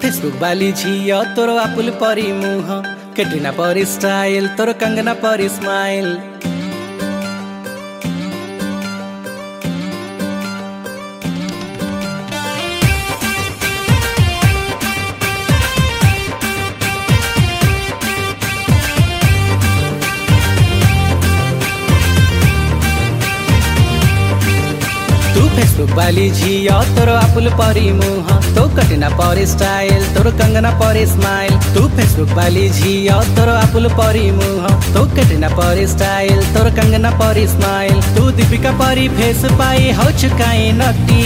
Facebook बाली झियो तोर आपुल परी मुह कैटरीना परी स्टाइल तोर कंगना परी स्माइल। तू फेसबुक बाली झियो तोर आपुल परी मुह तो कैटरीना परी स्टाइल तोर कंगना परी स्माइल। तू फेसबुक बाली झियो तोर आपुल परी मुह तो कैटरीना परी स्टाइल तोर कंगना परी स्माइल। तू दीपिका परी फेस पाई हो चुकाई नटी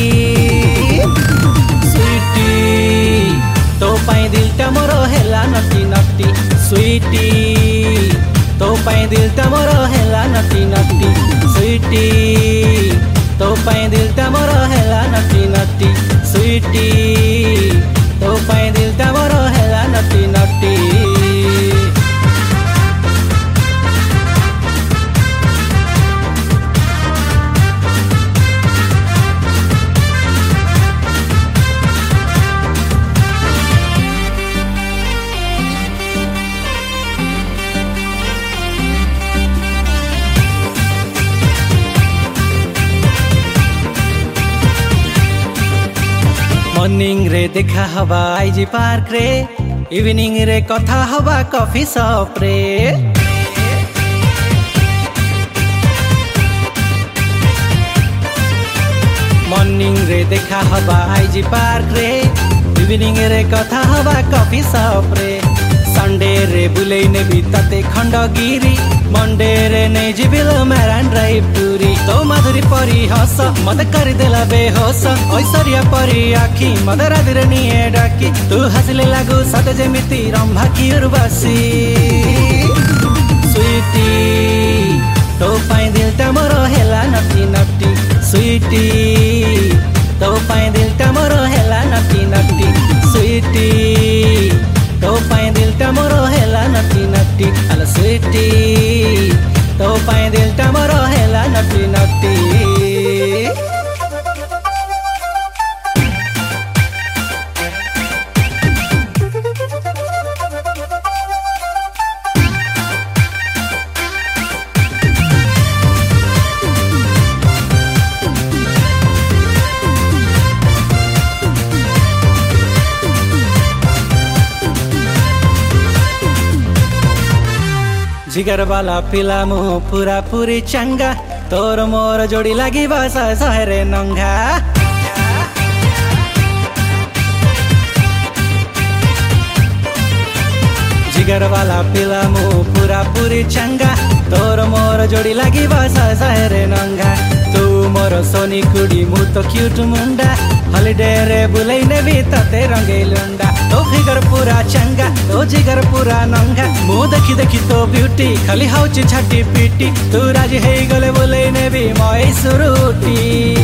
स्वीटी तो पाई दिलटा मोर हेला नटी नटी स्वीटी तो पाई दिलटा मोर हेला नटी नटी स्वीटी तो पाई दिलटा मोर हेला नटी नटी स्वीटी तो पाई दिलटा मोर हेला नटी नटी। मॉर्निंग रे देखा हवा आईजी पार्क रे इवनिंग रे कथा हवा कॉफी शॉप रे। मॉर्निंग रे देखा हवा आईजी पार्क रे इवनिंग रे कथा हवा कॉफी शॉप रे। संडे रे बुलेई नेबी तते खंडगिरी मंडे रे नहीं जीविल मैरान ड्राइव टूरी। तो माधुरी परी हस मत कर देला बेहोस ऐश्वर्या परी आखी मत राधिरे निये डाकी। तू हसले लागू सत जेमिति रंभा की उर्वशी स्वीटी तो पाई दिलटा मोर हेला नटी नटी स्वीटी तो पाई दिलटा मोर हेला नटी नटी स्वीटी तो पाई दिलटा मोर हेला नटी नटी अल स्वीटी तो पाई दिलटा मोर हेला नटी नटी। जिगर वाला पिला मुह पूरा पूरी चंगा तोर मोर जोड़ी लगी बस सहरे नंगा। जिगर वाला पिला मुह पूरा पूरी चंगा तोर मोर जोड़ी लगी बस सहरे नंगा। तू मोर सोनी कुड़ी मु तो क्यूट मुंडा हॉलिडे रे बुलेई नेबी तते रंगे लुंडा। तो फिगर पूरा चंगा तो जिगर पूरा नंगा मु देखी देखी तो ब्यूटी खाली हाउची छाटी पीटी। तू राजी हे गले बुलेई नेबी मई सुरुटी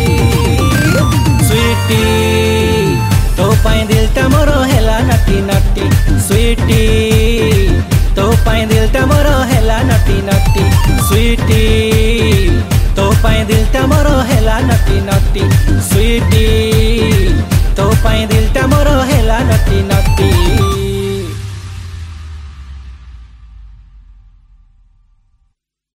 स्वीटी तो पाई दिलटा मोर हेला नटी नटी स्वीटी तो पाई दिलटा मोर हेला नटी नटी स्वीटी तो पाई दिलटा मोर हेला नटी नटी स्वीटी तो पाई दिलटा मोर हेला नटी नटी।